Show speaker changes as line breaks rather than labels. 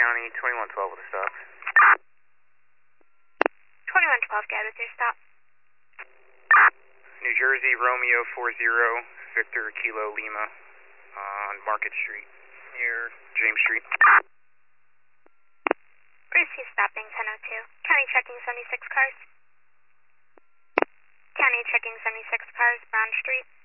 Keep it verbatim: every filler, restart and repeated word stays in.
County, twenty-one twelve with a stop.
twenty-one twelve, get with your stop.
New Jersey, Romeo four zero, Victor Kilo Lima, on Market Street, near James Street.
Bruce, he's stopping ten oh two. County checking seventy-six cars. County checking seventy-six cars, Brown Street.